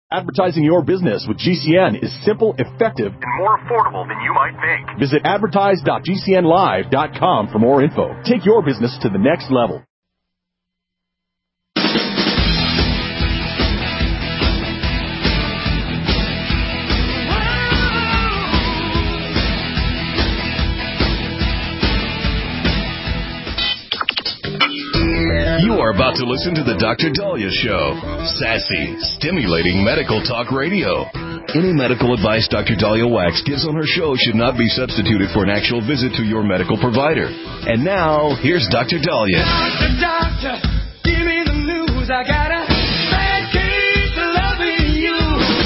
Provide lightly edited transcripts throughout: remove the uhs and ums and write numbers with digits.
Advertising your business with GCN is simple, effective, and more affordable than you might think. Visit advertise.gcnlive.com for more info. Take your business to the next level. You are about to listen to the Dr. Daliah Show. Sassy, stimulating medical talk radio. Any medical advice Dr. Daliah Wax gives on her show should not be substituted for an actual visit to your medical provider. And now, here's Dr. Daliah. Doctor, give me the news. I got a bad case of loving you.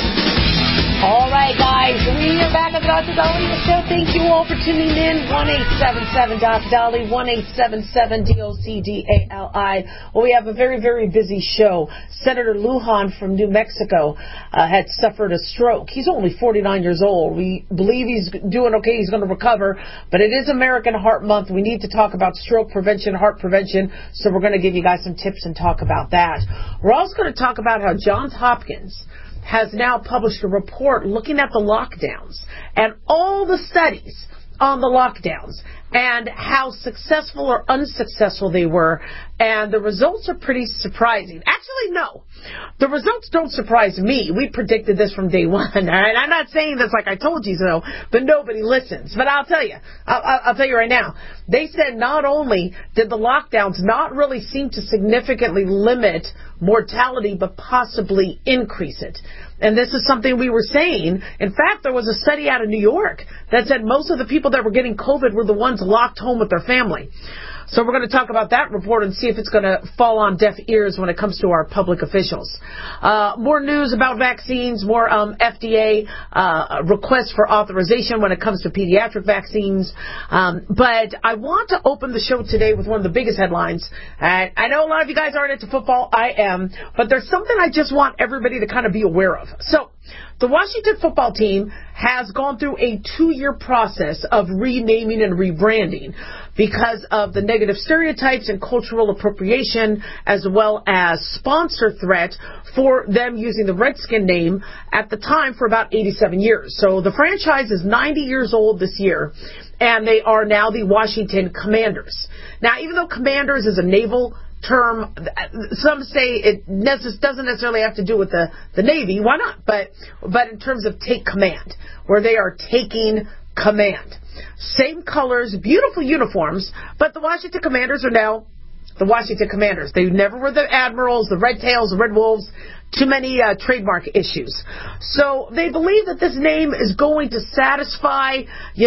All right, guys, we are back on the Dr. Daliah Show. Thank you all for tuning in. 1-877-Dr. Dali, 1-877-DOCDALI. Well, we have a very, very busy show. Senator Lujan from New Mexico had suffered a stroke. He's only 49 years old. We believe he's doing okay. He's going to recover. But it is American Heart Month. We need to talk about stroke prevention, heart prevention. So we're going to give you guys some tips and talk about that. We're also going to talk about how Johns Hopkins has now published a report looking at the lockdowns and all the studies on the lockdowns and how successful or unsuccessful they were. And the results are pretty surprising. Actually, no. The results don't surprise me. We predicted this from day one. All right? I'm not saying this like I told you so, but nobody listens. But I'll tell you. I'll tell you right now. They said not only did the lockdowns not really seem to significantly limit mortality, but possibly increase it. And this is something we were saying. In fact, there was a study out of New York that said most of the people that were getting COVID were the ones locked home with their family. So we're going to talk about that report and see if it's going to fall on deaf ears when it comes to our public officials. More news about vaccines, more FDA requests for authorization when it comes to pediatric vaccines. But I want to open the show today with one of the biggest headlines. I know a lot of you guys aren't into football. I am. But there's something I just want everybody to kind of be aware of. So the Washington football team has gone through a 2-year process of renaming and rebranding because of the negative stereotypes and cultural appropriation, as well as sponsor threat for them using the Redskin name at the time for about 87 years. So the franchise is 90 years old this year, and they are now the Washington Commanders. Now, even though Commanders is a naval term, some say it doesn't necessarily have to do with the Navy. Why not? But in terms of take command, where they are taking command. Same colors, beautiful uniforms, but the Washington Commanders are now the Washington Commanders. They never were the Admirals, the Red Tails, the Red Wolves. Too many trademark issues. So they believe that this name is going to satisfy,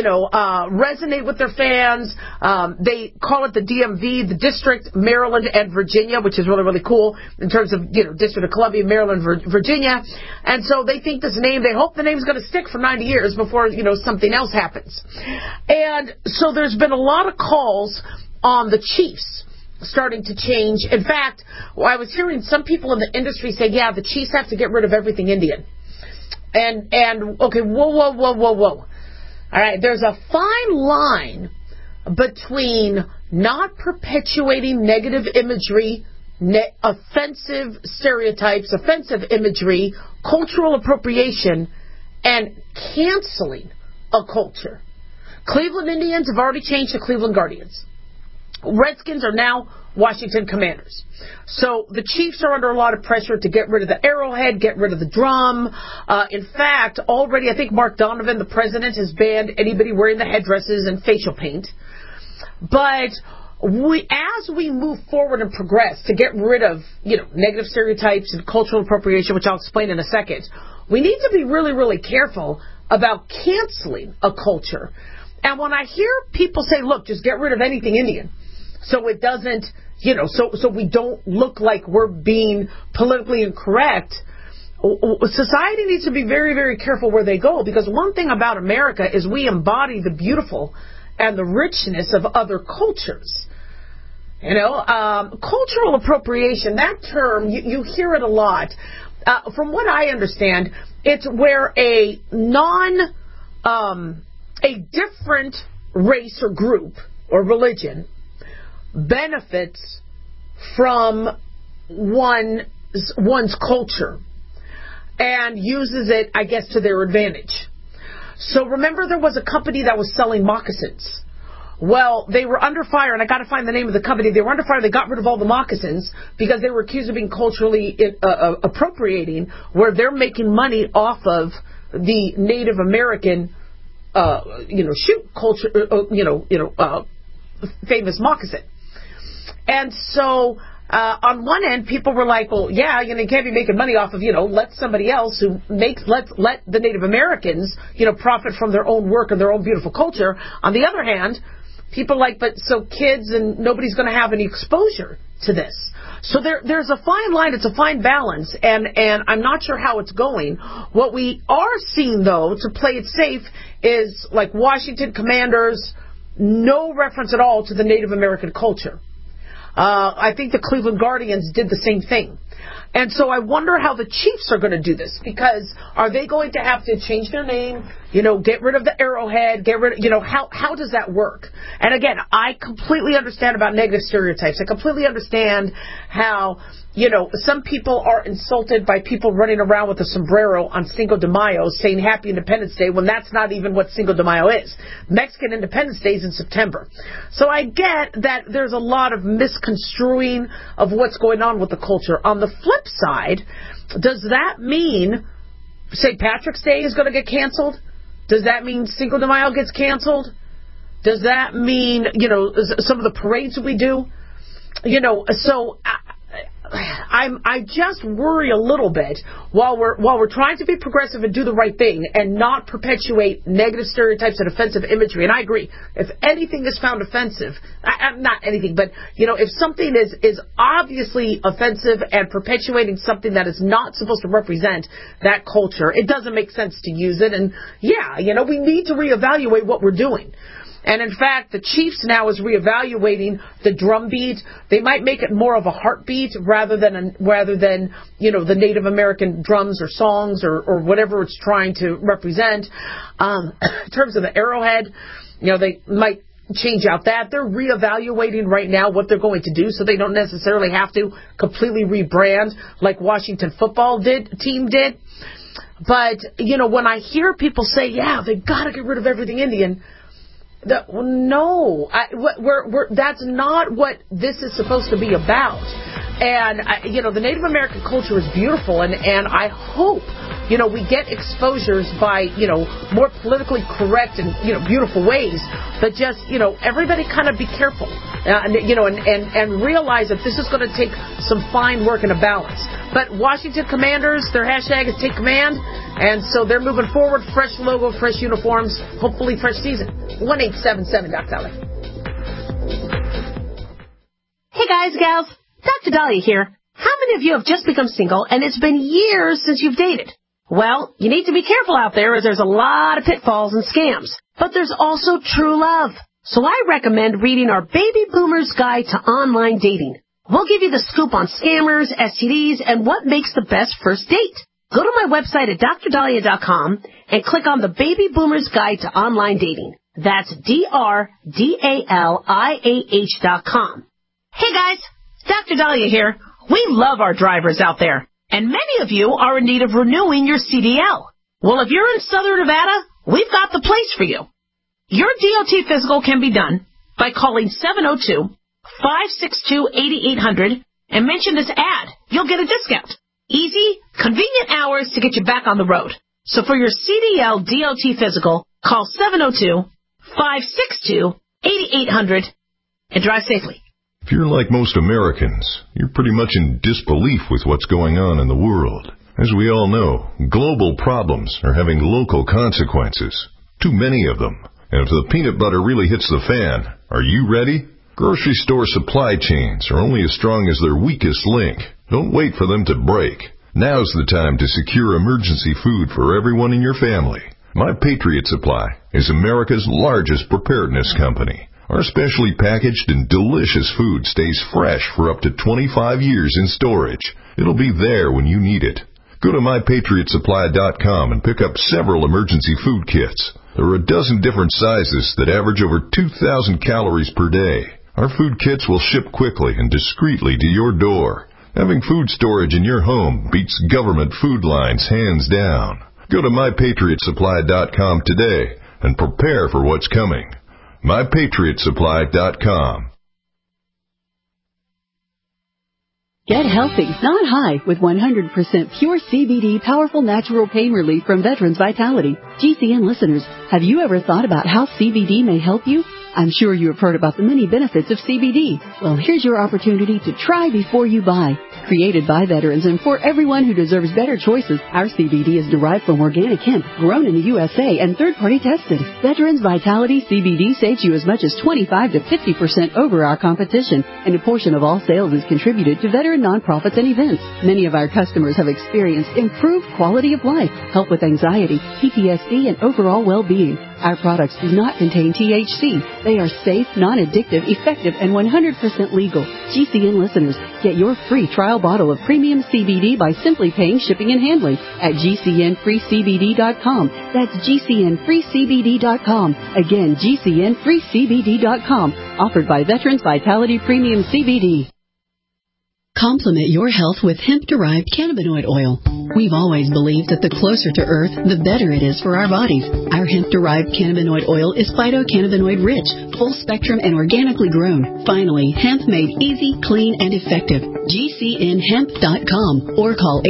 resonate with their fans. They call it the DMV, the District, Maryland, and Virginia, which is really, really cool in terms of, District of Columbia, Maryland, Virginia. And so they think this name, they hope the name's going to stick for 90 years before, something else happens. And so there's been a lot of calls on the Chiefs starting to change. In fact, I was hearing some people in the industry say, yeah, the Chiefs have to get rid of everything Indian. And okay, whoa. All right, there's a fine line between not perpetuating negative imagery, offensive stereotypes, offensive imagery, cultural appropriation, and canceling a culture. Cleveland Indians have already changed to Cleveland Guardians. Redskins are now Washington Commanders. So the Chiefs are under a lot of pressure to get rid of the arrowhead, get rid of the drum. In fact, already I think Mark Donovan, the president, has banned anybody wearing the headdresses and facial paint. But as we move forward and progress to get rid of, negative stereotypes and cultural appropriation, which I'll explain in a second, we need to be really, really careful about canceling a culture. And when I hear people say, look, just get rid of anything Indian, so it doesn't, so we don't look like we're being politically incorrect, society needs to be very, very careful where they go, because one thing about America is we embody the beautiful and the richness of other cultures. Cultural appropriation, that term, you hear it a lot. From what I understand, it's where a different race or group or religion benefits from one's culture. and uses it, I guess, to their advantage. So remember, there was a company that was selling moccasins. Well, they were under fire, and I got to find the name of the company. They were under fire. They got rid of all the moccasins because they were accused of being culturally appropriating, where they're making money off of the Native American, shoot culture, famous moccasin. And so, on one end, people were like, well, yeah, you can't be making money off of, let somebody else who let the Native Americans, profit from their own work and their own beautiful culture. On the other hand, people like, but so kids and nobody's going to have any exposure to this. So there's a fine line. It's a fine balance, and I'm not sure how it's going. What we are seeing, though, to play it safe, is like Washington Commanders, no reference at all to the Native American culture. I think the Cleveland Guardians did the same thing. And so I wonder how the Chiefs are going to do this, because are they going to have to change their name, get rid of the arrowhead, how does that work? And again, I completely understand about negative stereotypes. I completely understand how, some people are insulted by people running around with a sombrero on Cinco de Mayo saying Happy Independence Day when that's not even what Cinco de Mayo is. Mexican Independence Day is in September. So I get that there's a lot of misconstruing of what's going on with the culture. On the flip side, does that mean St. Patrick's Day is going to get canceled? Does that mean Cinco de Mayo gets canceled? Does that mean, some of the parades that we do? So I just worry a little bit while we're trying to be progressive and do the right thing and not perpetuate negative stereotypes and offensive imagery. And I agree, if anything is found offensive, not anything, but if something is obviously offensive and perpetuating something that is not supposed to represent that culture, it doesn't make sense to use it. And we need to reevaluate what we're doing. And in fact, the Chiefs now is reevaluating the drum beat. They might make it more of a heartbeat rather than the Native American drums or songs or whatever it's trying to represent. In terms of the arrowhead, they might change out that. They're reevaluating right now what they're going to do, so they don't necessarily have to completely rebrand like Washington football team did. But when I hear people say, "Yeah, they've got to get rid of everything Indian," no, that's not what this is supposed to be about. And, the Native American culture is beautiful, and I hope, we get exposures by, more politically correct and, beautiful ways, but just, everybody kind of be careful, and realize that this is going to take some fine work and a balance. But Washington Commanders, their hashtag is Take Command, and so they're moving forward. Fresh logo, fresh uniforms, hopefully fresh season. 1877 Dr. Dahlia. Hey guys, gals, Dr. Dahlia here. How many of you have just become single and it's been years since you've dated? Well, you need to be careful out there, as there's a lot of pitfalls and scams. But there's also true love. So I recommend reading our Baby Boomer's Guide to Online Dating. We'll give you the scoop on scammers, STDs, and what makes the best first date. Go to my website at drdahlia.com and click on the Baby Boomer's Guide to Online Dating. That's DRDALIAH.com. Hey guys, Dr. Dahlia here. We love our drivers out there, and many of you are in need of renewing your CDL. Well, if you're in Southern Nevada, we've got the place for you. Your DOT physical can be done by calling 702-562-8800 and mention this ad. You'll get a discount. Easy, convenient hours to get you back on the road. So for your CDL DOT physical, call 702-562-8800 and drive safely. If you're like most Americans, you're pretty much in disbelief with what's going on in the world. As we all know, global problems are having local consequences. Too many of them. And if the peanut butter really hits the fan, are you ready? Grocery store supply chains are only as strong as their weakest link. Don't wait for them to break. Now's the time to secure emergency food for everyone in your family. My Patriot Supply is America's largest preparedness company. Our specially packaged and delicious food stays fresh for up to 25 years in storage. It'll be there when you need it. Go to MyPatriotSupply.com and pick up several emergency food kits. There are a dozen different sizes that average over 2,000 calories per day. Our food kits will ship quickly and discreetly to your door. Having food storage in your home beats government food lines hands down. Go to MyPatriotSupply.com today and prepare for what's coming. MyPatriotSupply.com. Get healthy, not high, with 100% pure CBD powerful natural pain relief from Veterans Vitality. GCN listeners, have you ever thought about how CBD may help you? I'm sure you have heard about the many benefits of CBD. Well, here's your opportunity to try before you buy. Created by veterans and for everyone who deserves better choices, our CBD is derived from organic hemp, grown in the USA and third-party tested. Veterans Vitality CBD saves you as much as 25 to 50% over our competition, and a portion of all sales is contributed to veteran nonprofits and events. Many of our customers have experienced improved quality of life, help with anxiety, PTSD, and overall well-being. Our products do not contain THC. They are safe, non-addictive, effective, and 100% legal. GCN listeners, get your free trial bottle of premium CBD by simply paying shipping and handling at GCNFreeCBD.com. That's GCNFreeCBD.com. Again, GCNFreeCBD.com. Offered by Veterans Vitality Premium CBD. Complement your health with hemp-derived cannabinoid oil. We've always believed that the closer to Earth, the better it is for our bodies. Our hemp-derived cannabinoid oil is phytocannabinoid-rich, full-spectrum, and organically grown. Finally, hemp made easy, clean, and effective. GCNHemp.com or call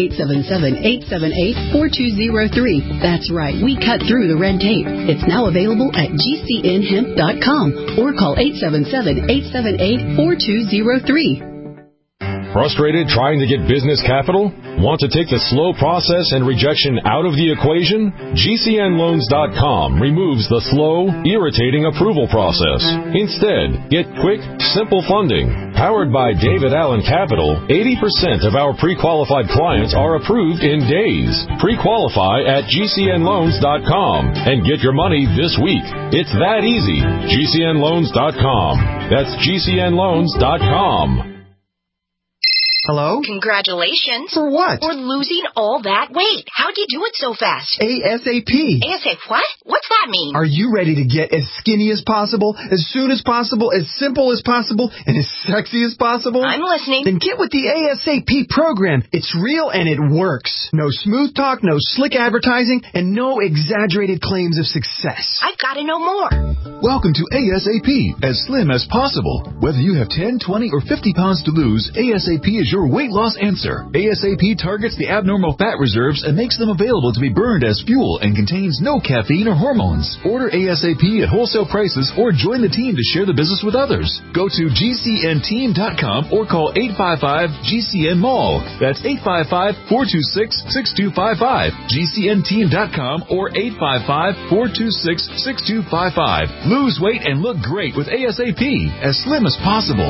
877-878-4203. That's right, we cut through the red tape. It's now available at GCNHemp.com or call 877-878-4203. Frustrated trying to get business capital? Want to take the slow process and rejection out of the equation? GCNLoans.com removes the slow, irritating approval process. Instead, get quick, simple funding. Powered by David Allen Capital, 80% of our pre-qualified clients are approved in days. Pre-qualify at GCNLoans.com and get your money this week. It's that easy. GCNLoans.com. That's GCNLoans.com. Hello? Congratulations. For what? For losing all that weight. How'd you do it so fast? ASAP. ASAP what? What's that mean? Are you ready to get as skinny as possible, as soon as possible, as simple as possible, and as sexy as possible? I'm listening. Then get with the ASAP program. It's real and it works. No smooth talk, no slick advertising, and no exaggerated claims of success. I've got to know more. Welcome to ASAP, as slim as possible. Whether you have 10, 20, or 50 pounds to lose, ASAP is your weight loss answer. ASAP targets the abnormal fat reserves and makes them available to be burned as fuel and contains no caffeine or hormones. Order ASAP at wholesale prices or join the team to share the business with others. Go to GCNteam.com or call 855-GCN-MALL. That's 855-426-6255. GCNteam.com or 855-426-6255. Lose weight and look great with ASAP, as slim as possible.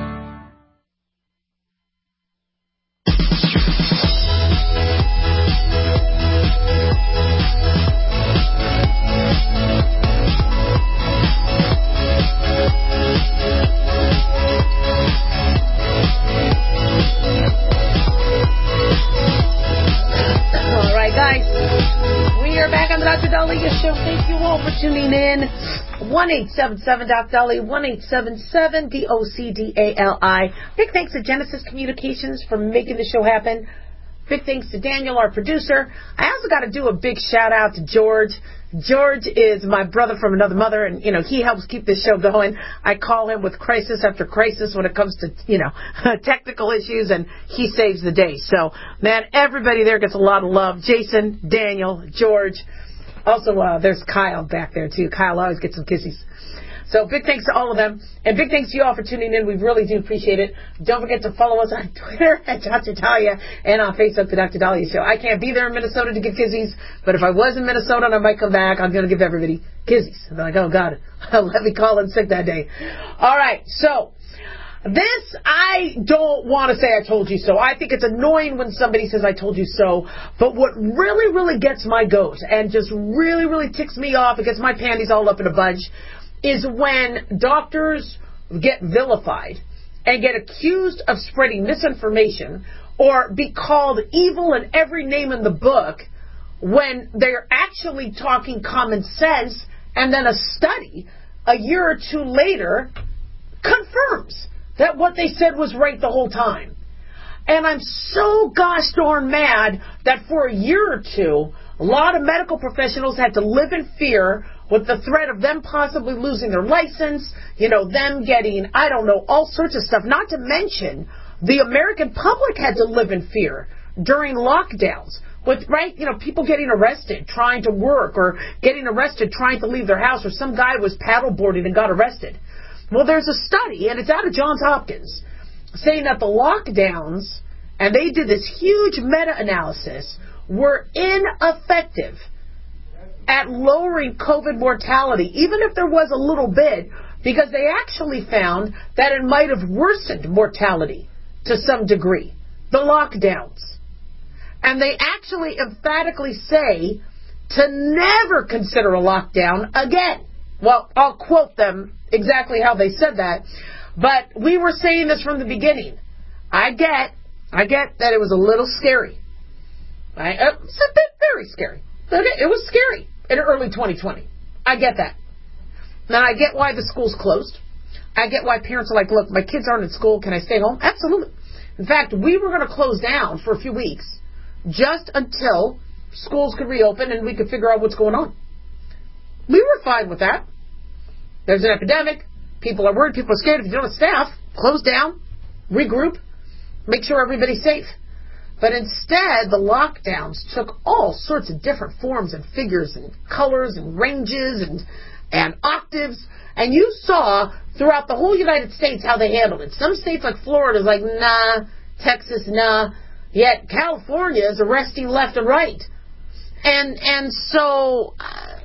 Thank you all for tuning in. 1-877-DOC-DOLLY, 1-877-DOCDALI. Big thanks to Genesis Communications for making the show happen. Big thanks to Daniel, our producer. I also got to do a big shout out to George. George is my brother from another mother, and, he helps keep this show going. I call him with crisis after crisis when it comes to, technical issues, and he saves the day. So, man, everybody there gets a lot of love. Jason, Daniel, George. Also, there's Kyle back there, too. Kyle always gets some kisses. So big thanks to all of them. And big thanks to you all for tuning in. We really do appreciate it. Don't forget to follow us on Twitter at Dr. Dahlia and on Facebook, The Dr. Dahlia Show. I can't be there in Minnesota to give kisses, but if I was in Minnesota and I might come back, I'm going to give everybody kisses. And they're like, oh, God, let me call in sick that day. All right, so this, I don't want to say I told you so. I think it's annoying when somebody says I told you so. But what really, really gets my goat and just really, really ticks me off, it gets my panties all up in a bunch, is when doctors get vilified and get accused of spreading misinformation or be called evil in every name in the book when they're actually talking common sense, and then a study a year or two later confirms that what they said was right the whole time. And I'm so gosh darn mad that for a year or two, a lot of medical professionals had to live in fear with the threat of them possibly losing their license, them getting, I don't know, all sorts of stuff. Not to mention, the American public had to live in fear during lockdowns with, people getting arrested trying to work or getting arrested trying to leave their house, or some guy was paddleboarding and got arrested. Well, there's a study, and it's out of Johns Hopkins, saying that the lockdowns, and they did this huge meta-analysis, were ineffective at lowering COVID mortality, even if there was a little bit, because they actually found that it might have worsened mortality to some degree, the lockdowns. And they actually emphatically say to never consider a lockdown again. Well, I'll quote them exactly how they said that, but we were saying this from the beginning. I get that it was a little scary. It's a bit very scary. It was scary in early 2020. I get that. Now, I get why the school's closed. I get why parents are like, look, my kids aren't in school. Can I stay home? Absolutely. In fact, we were going to close down for a few weeks just until schools could reopen and we could figure out what's going on. We were fine with that. There's an epidemic. People are worried. People are scared. If you don't have staff, close down, regroup, make sure everybody's safe. But instead, the lockdowns took all sorts of different forms and figures and colors and ranges and octaves. And you saw throughout the whole United States how they handled it. Some states like Florida is like, nah. Texas, nah. Yet California is arresting left and right. And so,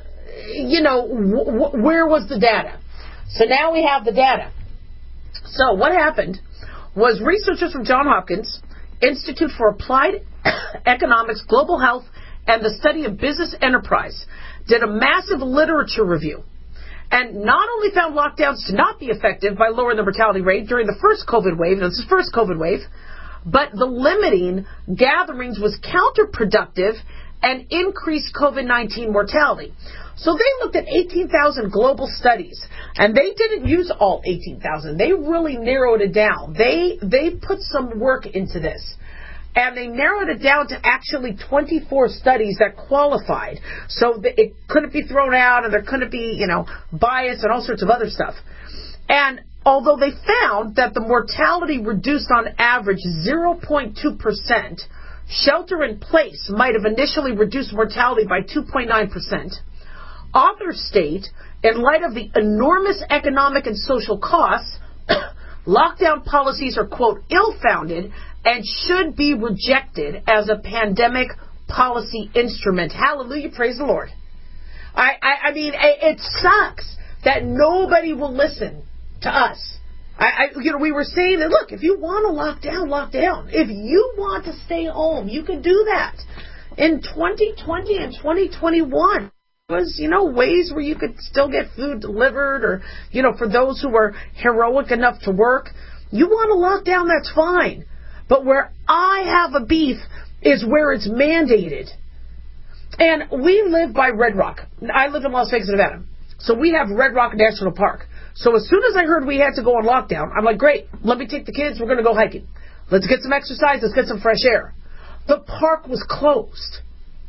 where was the data? So now we have the data. So what happened was researchers from Johns Hopkins Institute for Applied Economics, Global Health, and the Study of Business Enterprise did a massive literature review and not only found lockdowns to not be effective by lowering the mortality rate during the first COVID wave, this is the first COVID wave, but the limiting gatherings was counterproductive and increased COVID-19 mortality. So they looked at 18,000 global studies, and they didn't use all 18,000. They really narrowed it down. They put some work into this, and they narrowed it down to actually 24 studies that qualified. So it couldn't be thrown out, and there couldn't be, bias and all sorts of other stuff. And although they found that the mortality reduced on average 0.2%, shelter in place might have initially reduced mortality by 2.9%. Authors state, in light of the enormous economic and social costs, lockdown policies are, quote, ill-founded and should be rejected as a pandemic policy instrument. Hallelujah, praise the Lord. I mean, it sucks that nobody will listen to us. We were saying that, look, if you want to lock down. If you want to stay home, you can do that. In 2020 and 2021, was, ways where you could still get food delivered or, for those who were heroic enough to work. You want to lock down, that's fine. But where I have a beef is where it's mandated. And we live by Red Rock. I live in Las Vegas, Nevada. So we have Red Rock National Park. So as soon as I heard we had to go on lockdown, I'm like, great, let me take the kids, we're going to go hiking. Let's get some exercise, let's get some fresh air. The park was closed.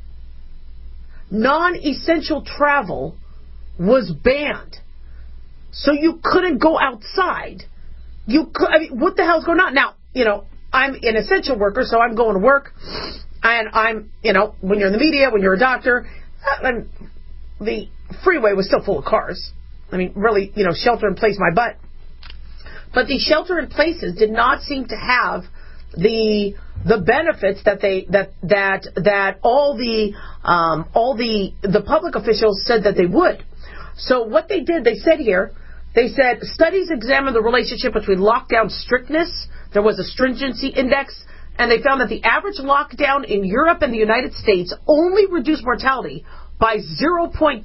Non-essential travel was banned. So you couldn't go outside. What the hell's going on? Now, I'm an essential worker, so I'm going to work. And I'm, when you're in the media, when you're a doctor, the freeway was still full of cars. Really, shelter in place my butt. But the shelter in places did not seem to have the benefits that all the public officials said that they would. So what they did, they said studies examined the relationship between lockdown strictness. There was a stringency index, and they found that the average lockdown in Europe and the United States only reduced mortality by 0.2%.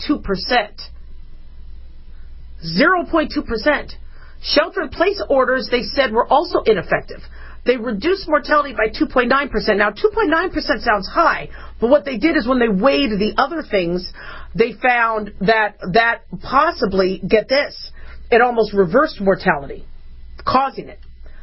0.2%. Shelter-in-place orders, they said, were also ineffective. They reduced mortality by 2.9%. Now, 2.9% sounds high, but what they did is when they weighed the other things, they found that possibly, get this, it almost reversed mortality, causing it.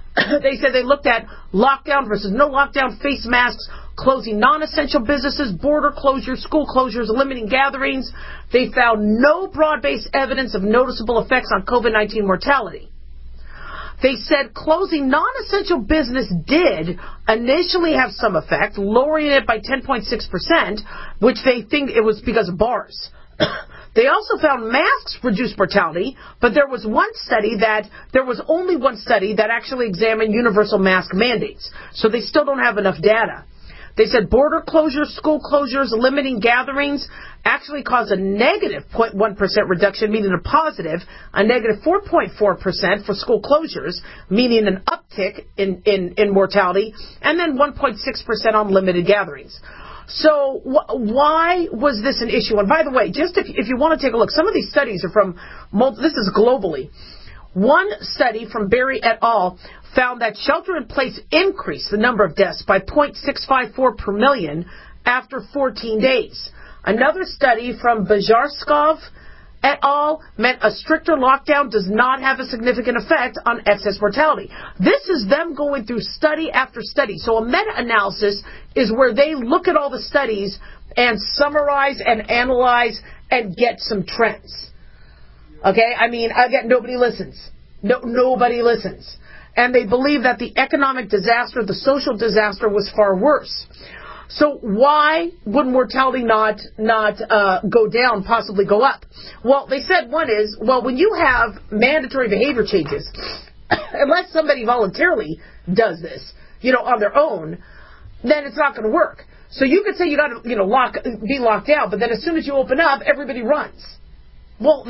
They said they looked at lockdown versus no lockdown, face masks, closing non-essential businesses, border closures, school closures, limiting gatherings. They found no broad-based evidence of noticeable effects on COVID-19 mortality. They said closing non-essential business did initially have some effect, lowering it by 10.6%, which they think it was because of bars. They also found masks reduced mortality, but there was only one study that actually examined universal mask mandates. So they still don't have enough data. They said border closures, school closures, limiting gatherings actually caused a negative 0.1% reduction, meaning a positive, a negative 4.4% for school closures, meaning an uptick in mortality, and then 1.6% on limited gatherings. So why was this an issue? And by the way, just if you want to take a look, some of these studies are from, this is globally. One study from Berry et al. Found that shelter-in-place increased the number of deaths by 0.654 per million after 14 days. Another study from Bajarskov et al. Meant a stricter lockdown does not have a significant effect on excess mortality. This is them going through study after study. So a meta-analysis is where they look at all the studies and summarize and analyze and get some trends. Okay? I mean, nobody listens. Nobody listens. And they believe that the economic disaster, the social disaster, was far worse. So why would mortality not go down, possibly go up? Well, they said one is, when you have mandatory behavior changes, unless somebody voluntarily does this, on their own, then it's not going to work. So you could say you got to, be locked down, but then as soon as you open up, everybody runs. Well,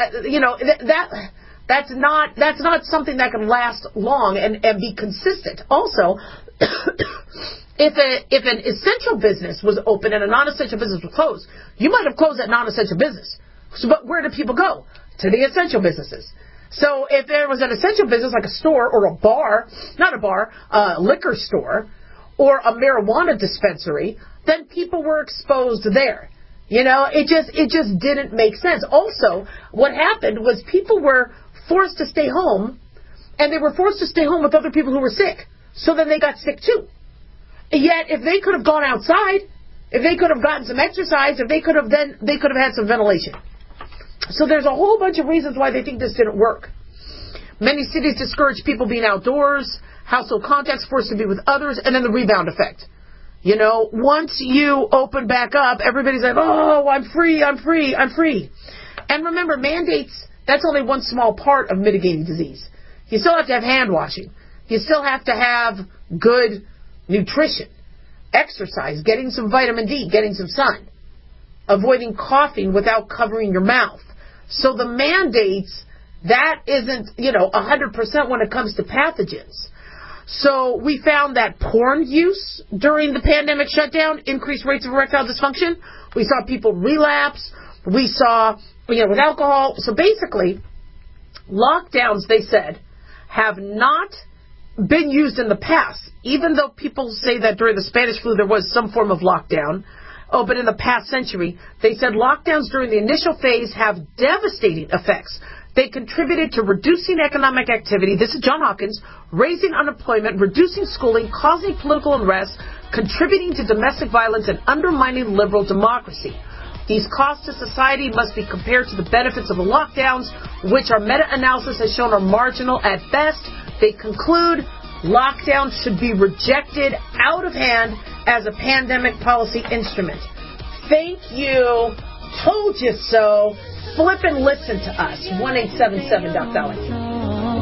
that's not something that can last long and be consistent. Also, if an essential business was open and a non-essential business was closed, you might have closed that non-essential business. So, but where do people go? To the essential businesses. So if there was an essential business like a store or a bar, a liquor store, or a marijuana dispensary, then people were exposed there. It just didn't make sense. Also, what happened was people were forced to stay home, and they were forced to stay home with other people who were sick. So then they got sick too. Yet, if they could have gone outside, if they could have gotten some exercise, they could have had some ventilation. So there's a whole bunch of reasons why they think this didn't work. Many cities discourage people being outdoors, household contacts, forced to be with others, and then the rebound effect. Once you open back up, everybody's like, oh, I'm free. And remember, mandates, that's only one small part of mitigating disease. You still have to have hand washing. You still have to have good nutrition, exercise, getting some vitamin D, getting some sun, avoiding coughing without covering your mouth. So the mandates, that isn't, 100% when it comes to pathogens. So we found that porn use during the pandemic shutdown increased rates of erectile dysfunction. We saw people relapse. We saw, with alcohol. So basically, lockdowns, they said, have not been used in the past. Even though people say that during the Spanish flu there was some form of lockdown. Oh, but in the past century, they said lockdowns during the initial phase have devastating effects. They contributed to reducing economic activity, this is John Hopkins, raising unemployment, reducing schooling, causing political unrest, contributing to domestic violence, and undermining liberal democracy. These costs to society must be compared to the benefits of the lockdowns, which our meta-analysis has shown are marginal at best. They conclude lockdowns should be rejected out of hand as a pandemic policy instrument. Thank you. Told you so. Flip and listen to us. 1-877-DOC-DOLLAR.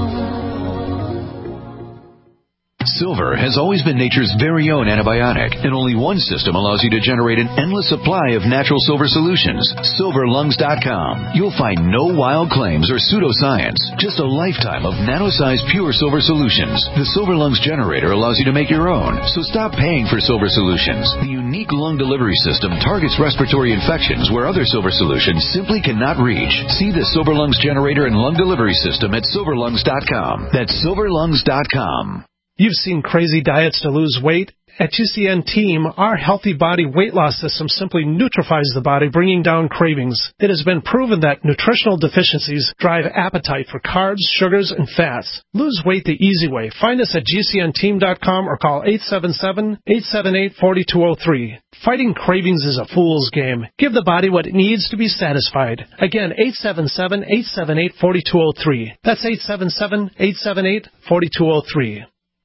Silver has always been nature's very own antibiotic, and only one system allows you to generate an endless supply of natural silver solutions. SilverLungs.com. You'll find no wild claims or pseudoscience, just a lifetime of nano-sized pure silver solutions. The Silver Lungs generator allows you to make your own, so stop paying for silver solutions. The unique lung delivery system targets respiratory infections where other silver solutions simply cannot reach. See the Silver Lungs generator and lung delivery system at SilverLungs.com. That's SilverLungs.com. You've seen crazy diets to lose weight, At GCN Team, our Healthy Body Weight Loss System simply neutralizes the body, bringing down cravings. It has been proven that nutritional deficiencies drive appetite for carbs, sugars, and fats. Lose weight the easy way. Find us at GCNteam.com or call 877-878-4203. Fighting cravings is a fool's game. Give the body what it needs to be satisfied. Again, 877-878-4203. That's 877-878-4203.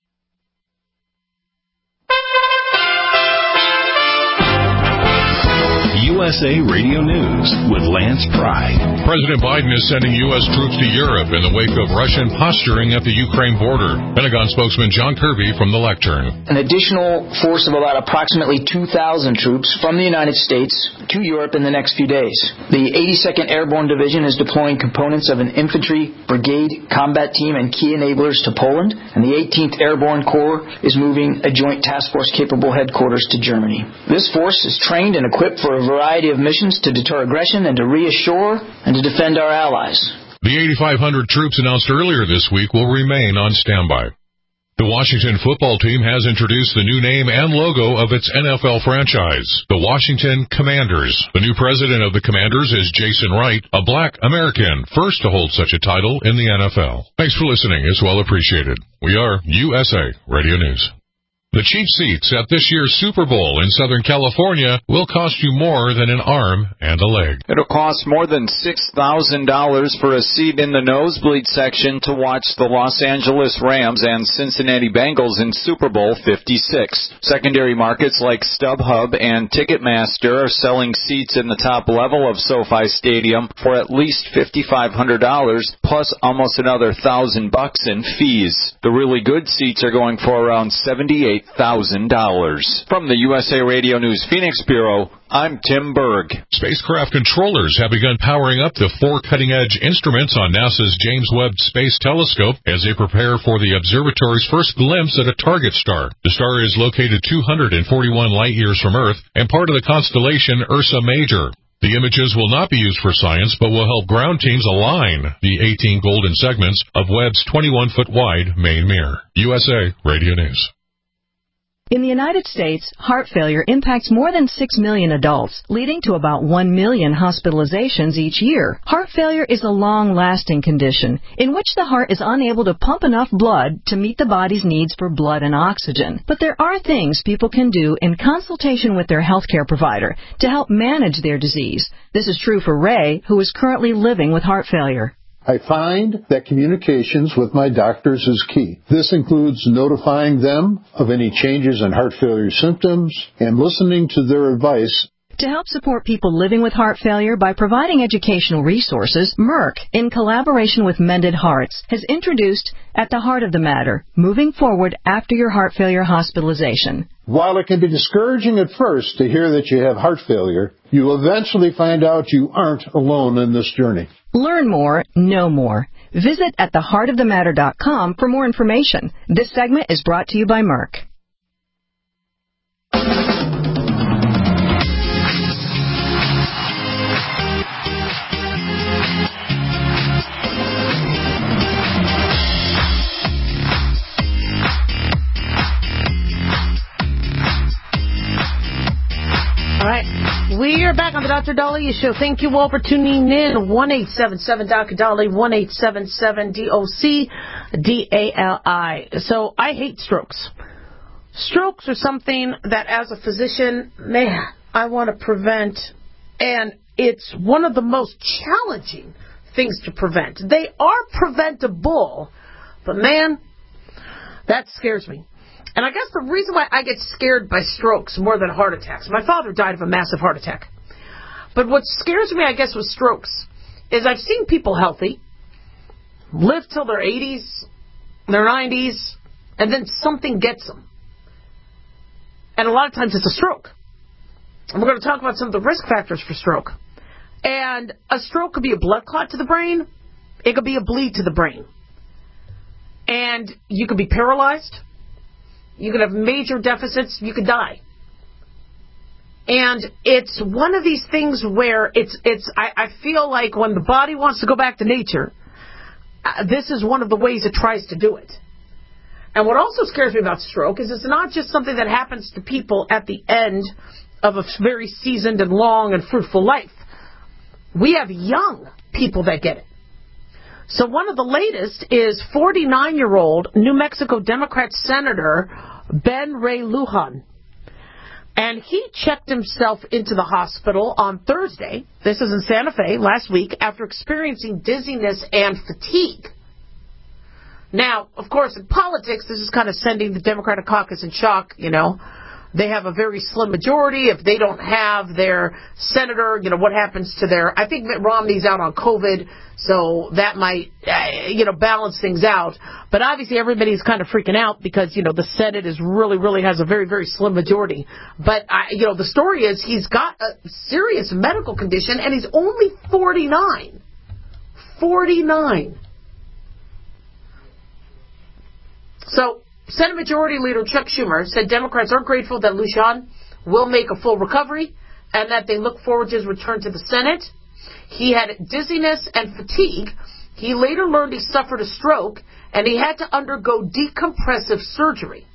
USA Radio News with Lance Pride. President Biden is sending U.S. troops to Europe in the wake of Russian posturing at the Ukraine border. Pentagon spokesman John Kirby from the lectern. An additional force of about approximately 2,000 troops from the United States to Europe in the next few days. The 82nd Airborne Division is deploying components of an infantry brigade combat team and key enablers to Poland, and the 18th Airborne Corps is moving a joint task force capable headquarters to Germany. This force is trained and equipped for a variety of missions to deter aggression and to reassure and to defend our allies. The 8,500 troops announced earlier this week will remain on standby. The Washington football team has introduced the new name and logo of its NFL franchise, the Washington Commanders. The new president of the Commanders is Jason Wright, a black American, first to hold such a title in the NFL. Thanks for listening. It's well appreciated. We are USA Radio News. The cheap seats at this year's Super Bowl in Southern California will cost you more than an arm and a leg. It'll cost more than $6,000 for a seat in the nosebleed section to watch the Los Angeles Rams and Cincinnati Bengals in Super Bowl 56. Secondary markets like StubHub and Ticketmaster are selling seats in the top level of SoFi Stadium for at least $5,500 plus almost another $1,000 in fees. The really good seats are going for around $78,000. From the USA Radio News Phoenix Bureau, I'm Tim Berg. Spacecraft controllers have begun powering up the 4 cutting-edge instruments on NASA's James Webb Space Telescope as they prepare for the observatory's first glimpse at a target star. The star is located 241 light-years from Earth and part of the constellation Ursa Major. The images will not be used for science, but will help ground teams align the 18 golden segments of Webb's 21-foot-wide main mirror. USA Radio News. In the United States, heart failure impacts more than 6 million adults, leading to about 1 million hospitalizations each year. Heart failure is a long-lasting condition in which the heart is unable to pump enough blood to meet the body's needs for blood and oxygen. But there are things people can do in consultation with their healthcare provider to help manage their disease. This is true for Ray, who is currently living with heart failure. I find that communications with my doctors is key. This includes notifying them of any changes in heart failure symptoms and listening to their advice. To help support people living with heart failure by providing educational resources, Merck, in collaboration with Mended Hearts, has introduced At the Heart of the Matter, moving forward after your heart failure hospitalization. While it can be discouraging at first to hear that you have heart failure, you will eventually find out you aren't alone in this journey. Learn more, know more. Visit attheheartofthematter.com for more information. This segment is brought to you by Merck. All right. We are back on the Dr. Dahlia Show. Thank you all for tuning in. 1-877-Dr. 1-877-DOC-DALI. So I hate strokes. Strokes are something that as a physician, man, I want to prevent. And it's one of the most challenging things to prevent. They are preventable. But man, that scares me. And I guess the reason why I get scared by strokes more than heart attacks, my father died of a massive heart attack. But what scares me, I guess, with strokes is I've seen people healthy, live till their 80s, their 90s, and then something gets them. And a lot of times it's a stroke. And we're going to talk about some of the risk factors for stroke. And a stroke could be a blood clot to the brain. It could be a bleed to the brain. And you could be paralyzed. You could have major deficits. You could die. And it's one of these things where I feel like when the body wants to go back to nature, this is one of the ways it tries to do it. And what also scares me about stroke is it's not just something that happens to people at the end of a very seasoned and long and fruitful life. We have young people that get it. So one of the latest is 49-year-old New Mexico Democrat Senator Ben Ray Lujan. And he checked himself into the hospital on Thursday, this is in Santa Fe, last week, after experiencing dizziness and fatigue. Now, of course, in politics, this is kind of sending the Democratic caucus in shock, you know. They have a very slim majority. If they don't have their senator, you know, what happens to their... I think Mitt Romney's out on COVID, so that might, balance things out. But obviously everybody's kind of freaking out because, the Senate is really has a very, very slim majority. But, the story is he's got a serious medical condition, and he's only 49. 49. So... Senate Majority Leader Chuck Schumer said Democrats are grateful that Lujan will make a full recovery and that they look forward to his return to the Senate. He had dizziness and fatigue. He later learned he suffered a stroke and he had to undergo decompressive surgery.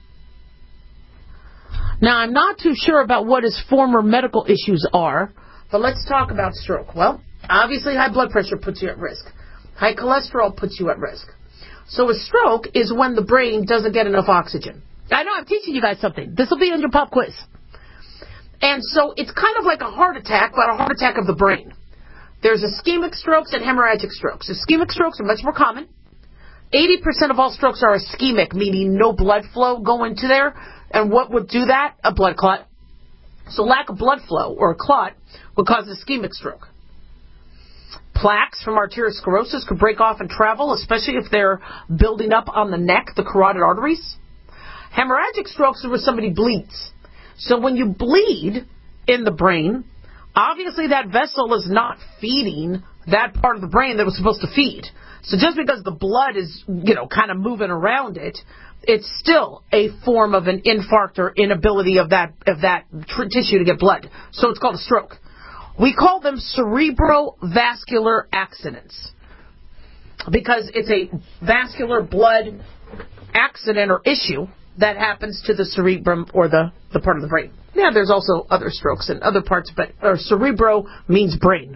Now, I'm not too sure about what his former medical issues are, but let's talk about stroke. Well, obviously high blood pressure puts you at risk. High cholesterol puts you at risk. So a stroke is when the brain doesn't get enough oxygen. I know I'm teaching you guys something. This will be on your pop quiz. And so it's kind of like a heart attack, but a heart attack of the brain. There's ischemic strokes and hemorrhagic strokes. Ischemic strokes are much more common. 80% of all strokes are ischemic, meaning no blood flow going to there. And what would do that? A blood clot. So lack of blood flow or a clot would cause ischemic stroke. Plaques from arteriosclerosis could break off and travel, especially if they're building up on the neck, the carotid arteries. Hemorrhagic strokes are where somebody bleeds. So when you bleed in the brain, obviously that vessel is not feeding that part of the brain that was supposed to feed. So just because the blood is, kind of moving around it, it's still a form of an infarct or inability of that tissue to get blood. So it's called a stroke. We call them cerebrovascular accidents because it's a vascular blood accident or issue that happens to the cerebrum or the part of the brain. Yeah, there's also other strokes in other parts, but cerebro means brain.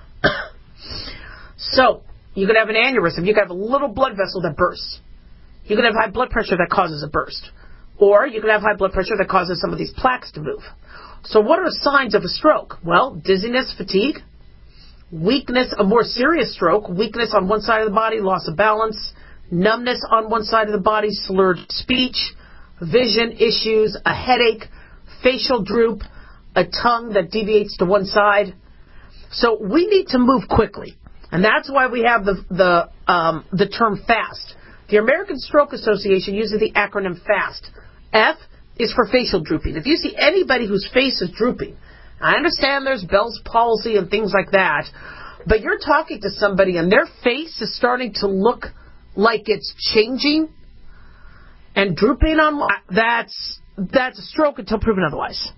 So you could have an aneurysm. You could have a little blood vessel that bursts. You could have high blood pressure that causes a burst. Or you could have high blood pressure that causes some of these plaques to move. So what are signs of a stroke? Well, dizziness, fatigue, weakness, a more serious stroke, weakness on one side of the body, loss of balance, numbness on one side of the body, slurred speech, vision issues, a headache, facial droop, a tongue that deviates to one side. So we need to move quickly. And that's why we have the term FAST. The American Stroke Association uses the acronym FAST. F is for facial drooping. If you see anybody whose face is drooping, I understand there's Bell's palsy and things like that, but you're talking to somebody and their face is starting to look like it's changing and drooping on, that's a stroke until proven otherwise.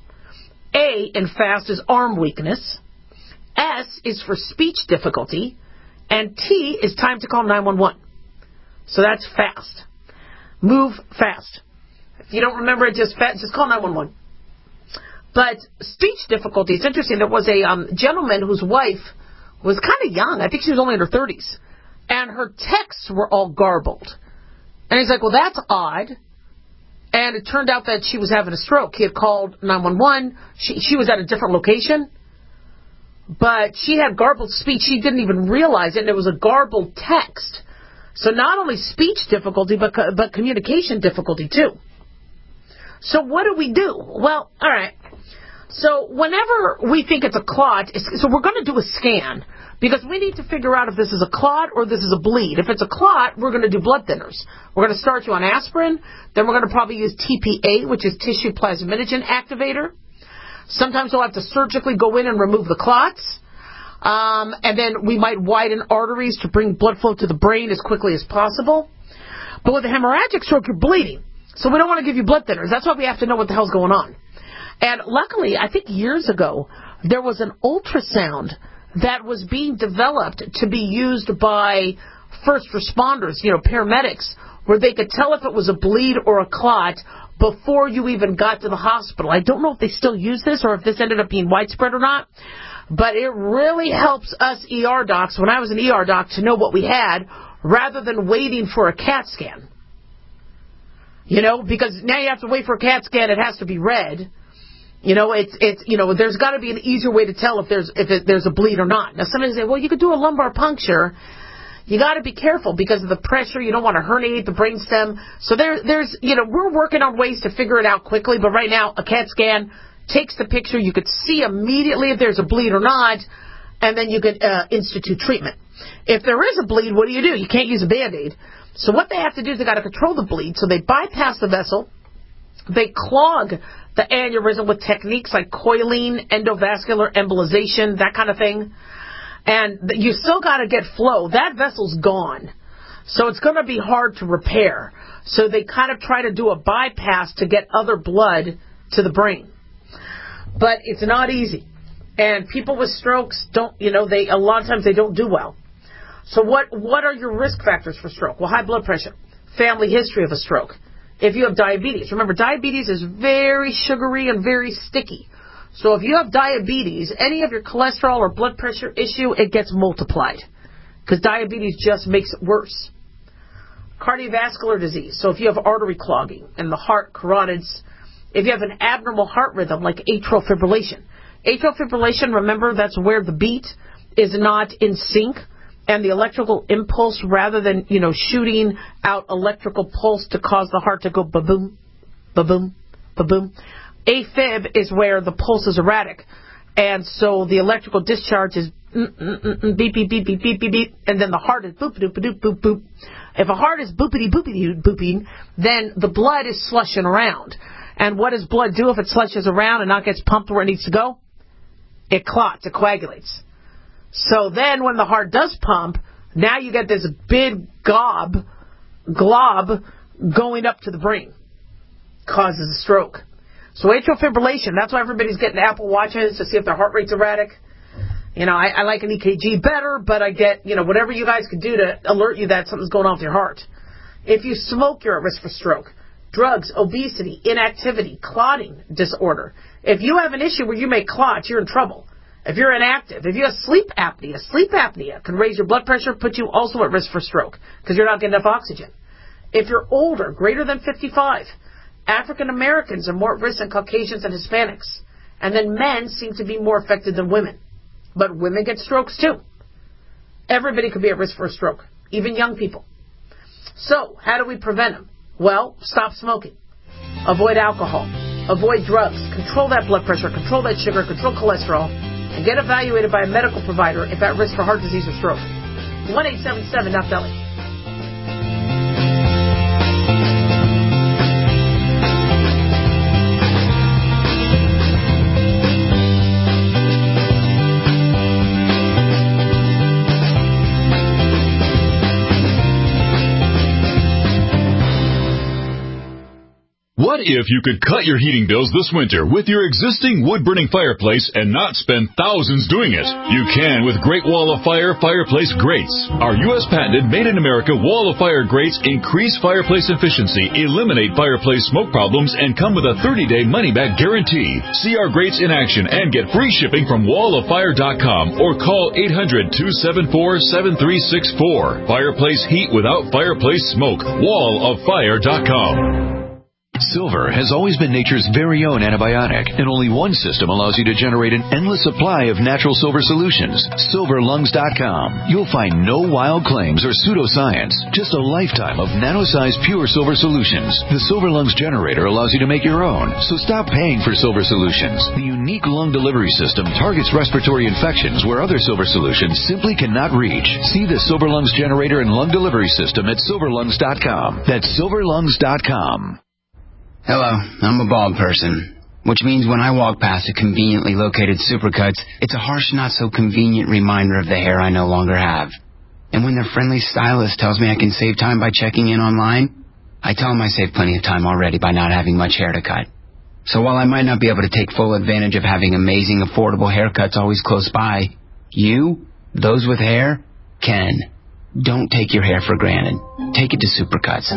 A in FAST is arm weakness. S is for speech difficulty. And T is time to call 911. So that's FAST. Move fast. If you don't remember it, just call 911. But speech difficulty, it's interesting. There was a gentleman whose wife was kind of young. I think she was only in her 30s. And her texts were all garbled. And he's like, well, that's odd. And it turned out that she was having a stroke. He had called 911. She was at a different location. But she had garbled speech. She didn't even realize it. And it was a garbled text. So not only speech difficulty, but communication difficulty, too. So what do we do? Well, all right. So whenever we think it's a clot, so we're going to do a scan because we need to figure out if this is a clot or this is a bleed. If it's a clot, we're going to do blood thinners. We're going to start you on aspirin. Then we're going to probably use TPA, which is tissue plasminogen activator. Sometimes we'll have to surgically go in and remove the clots. And then we might widen arteries to bring blood flow to the brain as quickly as possible. But with a hemorrhagic stroke, you're bleeding. So we don't want to give you blood thinners. That's why we have to know what the hell's going on. And luckily, I think years ago, there was an ultrasound that was being developed to be used by first responders, paramedics, where they could tell if it was a bleed or a clot before you even got to the hospital. I don't know if they still use this or if this ended up being widespread or not, but it really helps us ER docs, when I was an ER doc, to know what we had rather than waiting for a CAT scan. You know, because now you have to wait for a CAT scan, it has to be red. You know, there's got to be an easier way to tell if there's a bleed or not. Now, somebody say, well, you could do a lumbar puncture. You got to be careful because of the pressure. You don't want to herniate the brainstem. So there's, we're working on ways to figure it out quickly. But right now, a CAT scan takes the picture. You could see immediately if there's a bleed or not, and then you could institute treatment. If there is a bleed, what do? You can't use a Band-Aid. So what they have to do is they got to control the bleed. So they bypass the vessel. They clog the aneurysm with techniques like coiling, endovascular embolization, that kind of thing. And you still got to get flow. That vessel's gone. So it's going to be hard to repair. So they kind of try to do a bypass to get other blood to the brain. But it's not easy. And people with strokes don't, a lot of times they don't do well. So what are your risk factors for stroke? Well, high blood pressure, family history of a stroke. If you have diabetes, remember diabetes is very sugary and very sticky. So if you have diabetes, any of your cholesterol or blood pressure issue, it gets multiplied because diabetes just makes it worse. Cardiovascular disease. So if you have artery clogging in the heart, carotids, if you have an abnormal heart rhythm like atrial fibrillation. Atrial fibrillation, remember, that's where the beat is not in sync and the electrical impulse, rather than, shooting out electrical pulse to cause the heart to go ba-boom, ba-boom, ba-boom. AFib is where the pulse is erratic, and so the electrical discharge is beep, beep, beep, beep, beep, beep, beep, and then the heart is boop-a-doop-a-doop, boop, boop. If a heart is boopity-boopity-booping, then the blood is slushing around. And what does blood do if it slushes around and not gets pumped where it needs to go? It clots, it coagulates. So then when the heart does pump, now you get this big glob going up to the brain. Causes a stroke. So atrial fibrillation, that's why everybody's getting Apple Watches to see if their heart rate's erratic. I like an EKG better, but I get, whatever you guys can do to alert you that something's going on with your heart. If you smoke, you're at risk for stroke. Drugs, obesity, inactivity, clotting disorder. If you have an issue where you make clots, you're in trouble. If you're inactive, if you have sleep apnea can raise your blood pressure, put you also at risk for stroke because you're not getting enough oxygen. If you're older, greater than 55, African Americans are more at risk than Caucasians and Hispanics. And then men seem to be more affected than women. But women get strokes too. Everybody could be at risk for a stroke, even young people. So, how do we prevent them? Well, stop smoking. Avoid alcohol. Avoid drugs. Control that blood pressure. Control that sugar. Control cholesterol. And get evaluated by a medical provider if at risk for heart disease or stroke. 1-877-NOT-BELLY. What if you could cut your heating bills this winter with your existing wood-burning fireplace and not spend thousands doing it? You can with Great Wall of Fire fireplace grates. Our U.S. patented made-in-America Wall of Fire grates increase fireplace efficiency, eliminate fireplace smoke problems, and come with a 30-day money-back guarantee. See our grates in action and get free shipping from walloffire.com or call 800-274-7364. Fireplace heat without fireplace smoke. walloffire.com. Silver has always been nature's very own antibiotic, and only one system allows you to generate an endless supply of natural silver solutions. SilverLungs.com. You'll find no wild claims or pseudoscience, just a lifetime of nano-sized pure silver solutions. The Silver Lungs generator allows you to make your own, so stop paying for silver solutions. The unique lung delivery system targets respiratory infections where other silver solutions simply cannot reach. See the Silver Lungs generator and lung delivery system at SilverLungs.com. That's SilverLungs.com. Hello, I'm a bald person, which means when I walk past a conveniently located Supercuts, it's a harsh, not-so-convenient reminder of the hair I no longer have. And when their friendly stylist tells me I can save time by checking in online, I tell them I saved plenty of time already by not having much hair to cut. So while I might not be able to take full advantage of having amazing, affordable haircuts always close by, you, those with hair, can. Don't take your hair for granted. Take it to Supercuts.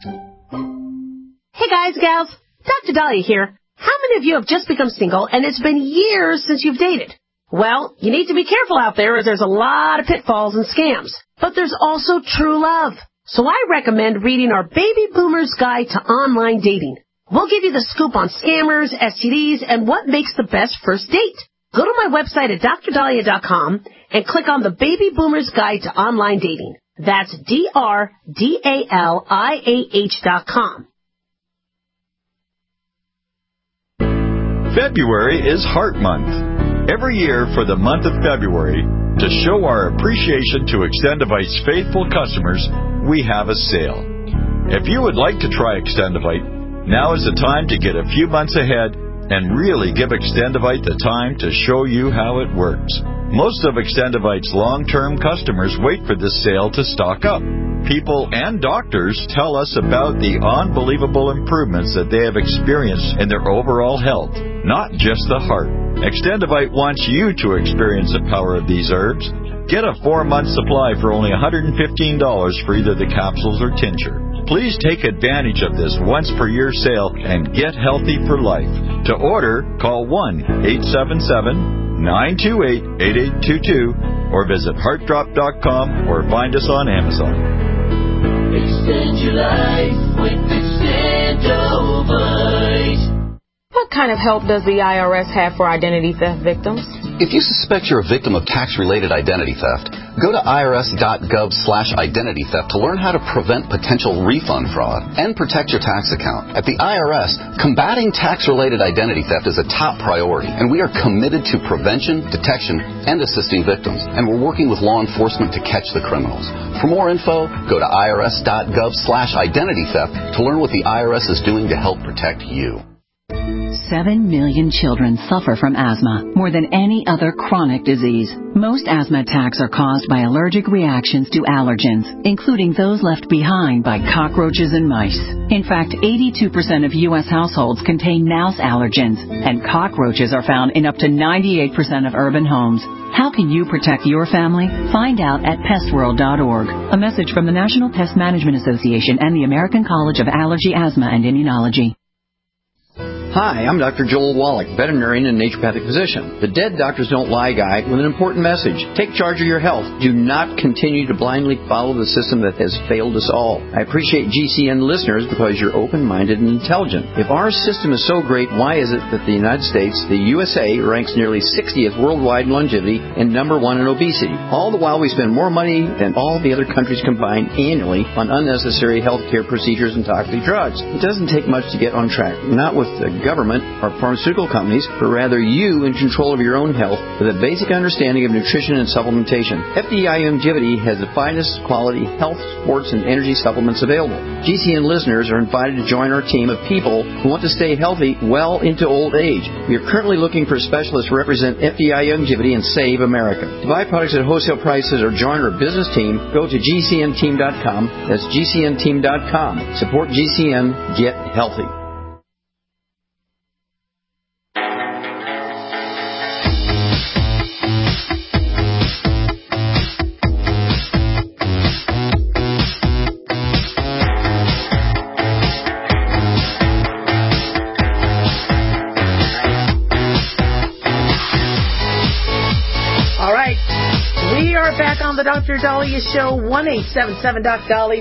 Hey guys, gals, Dr. Dahlia here. How many of you have just become single and it's been years since you've dated? Well, you need to be careful out there as there's a lot of pitfalls and scams. But there's also true love. So I recommend reading our Baby Boomer's Guide to Online Dating. We'll give you the scoop on scammers, STDs, and what makes the best first date. Go to my website at drdahlia.com and click on the Baby Boomer's Guide to Online Dating. That's DRDALIAH.com. February is Heart Month. Every year for the month of February, to show our appreciation to Extendivite's faithful customers, we have a sale. If you would like to try Extendivite, now is the time to get a few months ahead and really give Extendivite the time to show you how it works. Most of Extendivite's long-term customers wait for this sale to stock up. People and doctors tell us about the unbelievable improvements that they have experienced in their overall health, not just the heart. Extendivite wants you to experience the power of these herbs. Get a 4-month supply for only $115 for either the capsules or tincture. Please take advantage of this once-per-year sale and get healthy for life. To order, call 1-877-928-8822 or visit heartdrop.com or find us on Amazon. Extend your life with Extendivite. What kind of help does the IRS have for identity theft victims? If you suspect you're a victim of tax-related identity theft, go to irs.gov/identity theft to learn how to prevent potential refund fraud and protect your tax account. At the IRS, combating tax-related identity theft is a top priority, and we are committed to prevention, detection, and assisting victims. And we're working with law enforcement to catch the criminals. For more info, go to irs.gov/identity theft to learn what the IRS is doing to help protect you. 7 million children suffer from asthma, more than any other chronic disease. Most asthma attacks are caused by allergic reactions to allergens, including those left behind by cockroaches and mice. In fact, 82% of U.S. households contain mouse allergens, and cockroaches are found in up to 98% of urban homes. How can you protect your family? Find out at pestworld.org. A message from the National Pest Management Association and the American College of Allergy, Asthma, and Immunology. Hi, I'm Dr. Joel Wallach, veterinarian and naturopathic physician. The Dead Doctors Don't Lie guide with an important message. Take charge of your health. Do not continue to blindly follow the system that has failed us all. I appreciate GCN listeners because you're open-minded and intelligent. If our system is so great, why is it that the United States, the USA, ranks nearly 60th worldwide in longevity and number 1 in obesity? All the while we spend more money than all the other countries combined annually on unnecessary healthcare procedures and toxic drugs. It doesn't take much to get on track. Not with the government or pharmaceutical companies, but rather you in control of your own health with a basic understanding of nutrition and supplementation. FDI Longevity has the finest quality health, sports, and energy supplements available. GCN listeners are invited to join our team of people who want to stay healthy well into old age. We are currently looking for specialists to represent FDI Longevity and Save America. To buy products at wholesale prices or join our business team, go to GCNteam.com. That's GCNteam.com. Support GCN. Get healthy. The Dr. Dahlia Show, 1-877-DOC-DOLLY,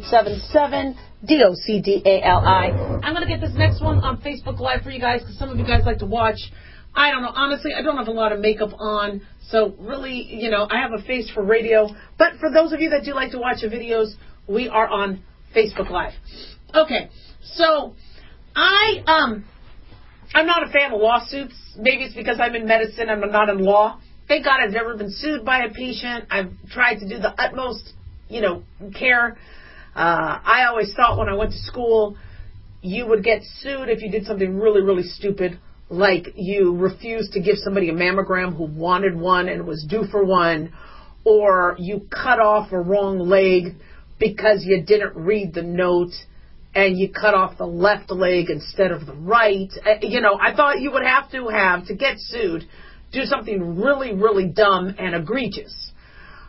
1-877-DOCDALI. I'm going to get this next one on Facebook Live for you guys because some of you guys like to watch. I don't know. Honestly, I don't have a lot of makeup on, so really, I have a face for radio. But for those of you that do like to watch the videos, we are on Facebook Live. Okay, so I'm not a fan of lawsuits. Maybe it's because I'm in medicine and I'm not in law. Thank God I've never been sued by a patient. I've tried to do the utmost, care. I always thought when I went to school, you would get sued if you did something really, really stupid, like you refused to give somebody a mammogram who wanted one and was due for one, or you cut off a wrong leg because you didn't read the note and you cut off the left leg instead of the right. I thought you would have to get sued, do something really, really dumb and egregious.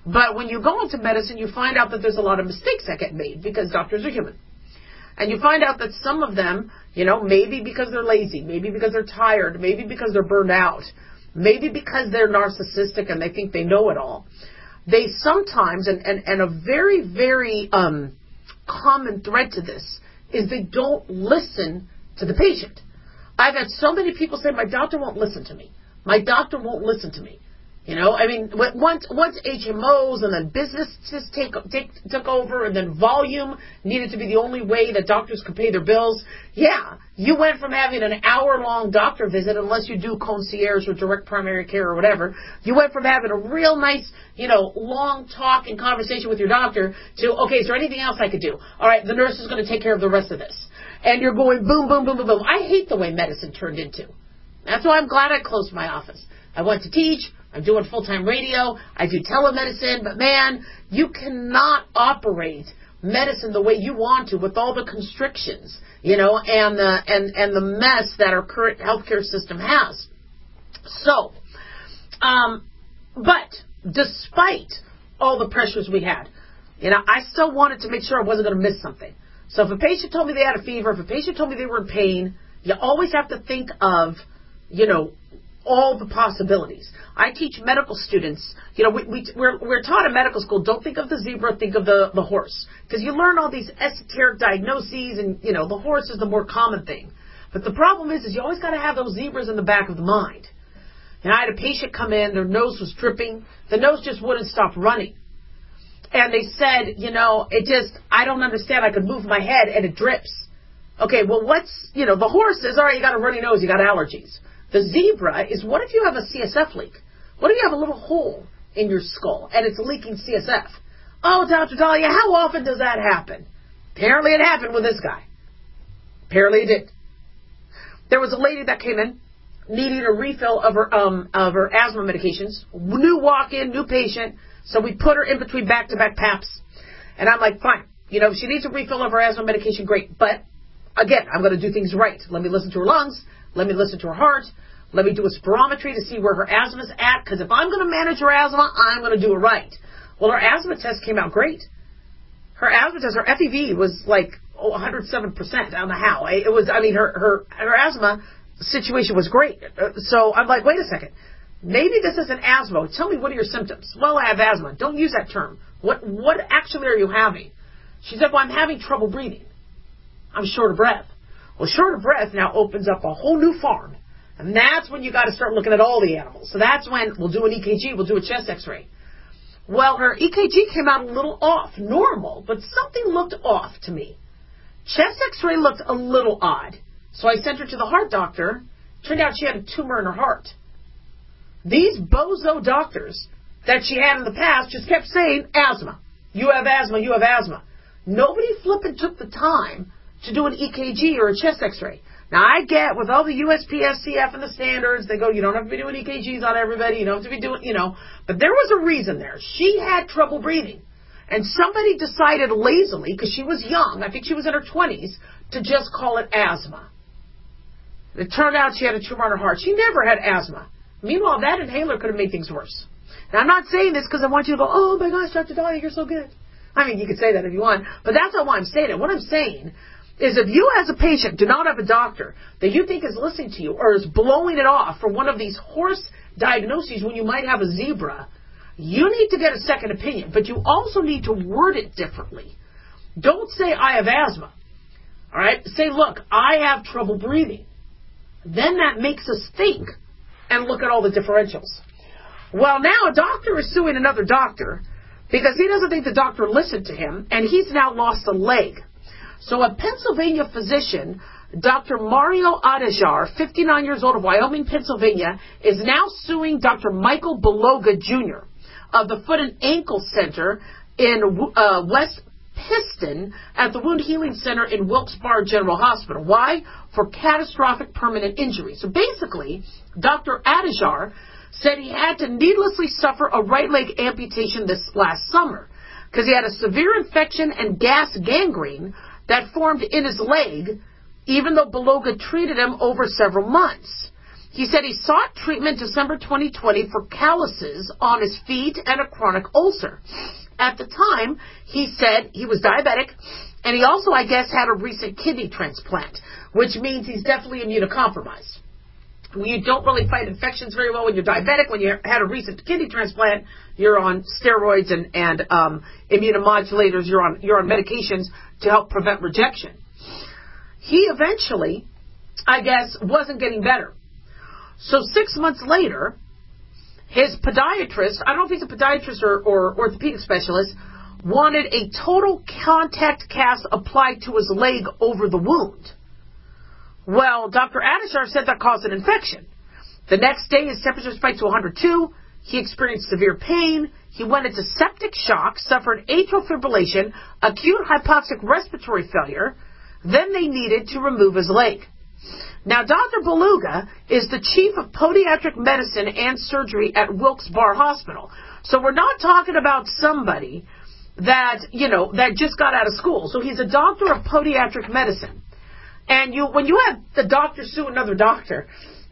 But when you go into medicine, you find out that there's a lot of mistakes that get made because doctors are human. And you find out that some of them, maybe because they're lazy, maybe because they're tired, maybe because they're burned out, maybe because they're narcissistic and they think they know it all. They sometimes, and a very, very common thread to this, is they don't listen to the patient. I've had so many people say, my doctor won't listen to me. My doctor won't listen to me. Once HMOs and then businesses took over and then volume needed to be the only way that doctors could pay their bills. Yeah, you went from having an hour-long doctor visit, unless you do concierge or direct primary care or whatever, you went from having a real nice, long talk and conversation with your doctor to, okay, is there anything else I could do? All right, the nurse is going to take care of the rest of this. And you're going boom, boom, boom, boom, boom. I hate the way medicine turned into. That's why I'm glad I closed my office. I went to teach. I'm doing full-time radio. I do telemedicine. But, man, you cannot operate medicine the way you want to with all the constrictions, and the mess that our current healthcare system has. So, but despite all the pressures we had, I still wanted to make sure I wasn't going to miss something. So if a patient told me they had a fever, if a patient told me they were in pain, you always have to think of, all the possibilities. I teach medical students, we're taught in medical school, don't think of the zebra, think of the horse. Because you learn all these esoteric diagnoses and, the horse is the more common thing. But the problem is you always got to have those zebras in the back of the mind. And I had a patient come in, their nose was dripping, the nose just wouldn't stop running. And they said, I don't understand, I could move my head and it drips. Okay, well the horse is, all right, you got a runny nose, you got allergies. The zebra is, what if you have a CSF leak? What if you have a little hole in your skull and it's leaking CSF? Oh, Dr. Dahlia, how often does that happen? Apparently it happened with this guy. Apparently it did. There was a lady that came in needing a refill of her asthma medications. New walk-in, new patient. So we put her in between back-to-back PAPs. And I'm like, fine. If she needs a refill of her asthma medication, great. But, again, I'm going to do things right. Let me listen to her lungs. Let me listen to her heart. Let me do a spirometry to see where her asthma's at. Because if I'm going to manage her asthma, I'm going to do it right. Well, her asthma test came out great. Her asthma test, her FEV was like 107%. I don't know how. It was, her asthma situation was great. So I'm like, wait a second. Maybe this isn't asthma. Tell me, what are your symptoms? Well, I have asthma. Don't use that term. What actually are you having? She said, well, I'm having trouble breathing. I'm short of breath. Well, short of breath now opens up a whole new farm. And that's when you got to start looking at all the animals. So that's when we'll do an EKG, we'll do a chest x-ray. Well, her EKG came out a little off, normal, but something looked off to me. Chest x-ray looked a little odd. So I sent her to the heart doctor. Turned out she had a tumor in her heart. These bozo doctors that she had in the past just kept saying, asthma. You have asthma, you have asthma. Nobody flippin' took the time to do an EKG or a chest x-ray. Now, I get with all the USPSTF and the standards, they go, you don't have to be doing EKGs on everybody, you don't have to be doing, But there was a reason there. She had trouble breathing. And somebody decided lazily, because she was young, I think she was in her 20s, to just call it asthma. It turned out she had a tumor on her heart. She never had asthma. Meanwhile, that inhaler could have made things worse. Now, I'm not saying this because I want you to go, oh my gosh, Dr. Dahlia, you're so good. You could say that if you want, but that's not why I'm saying it. What I'm saying is if you as a patient do not have a doctor that you think is listening to you or is blowing it off for one of these horse diagnoses when you might have a zebra, you need to get a second opinion, but you also need to word it differently. Don't say, I have asthma. All right? Say, look, I have trouble breathing. Then that makes us think and look at all the differentials. Well, now a doctor is suing another doctor because he doesn't think the doctor listened to him, and he's now lost a leg. So a Pennsylvania physician, Dr. Mario Adejar, 59 years old of Wyoming, Pennsylvania, is now suing Dr. Michael Beloga Jr. of the Foot and Ankle Center in West Piston at the Wound Healing Center in Wilkes-Barre General Hospital. Why? For catastrophic permanent injury. So basically, Dr. Adejar said he had to needlessly suffer a right leg amputation this last summer because he had a severe infection and gas gangrene that formed in his leg, even though Beloga treated him over several months. He said he sought treatment December 2020 for calluses on his feet and a chronic ulcer. At the time, he said he was diabetic, and he also, I guess, had a recent kidney transplant, which means he's definitely immunocompromised. You don't really fight infections very well when you're diabetic. When you had a recent kidney transplant, you're on steroids and immunomodulators. You're on medications to help prevent rejection. He eventually, I guess, wasn't getting better. So 6 months later, his podiatrist, I don't know if he's a podiatrist or orthopedic specialist, wanted a total contact cast applied to his leg over the wound. Well, Dr. Adishar said that caused an infection. The next day, his temperature spiked to 102. He experienced severe pain. He went into septic shock, suffered atrial fibrillation, acute hypoxic respiratory failure. Then they needed to remove his leg. Now, Dr. Beluga is the chief of podiatric medicine and surgery at Wilkes-Barre Hospital. So we're not talking about somebody that, that just got out of school. So he's a doctor of podiatric medicine. And when you have the doctor sue another doctor,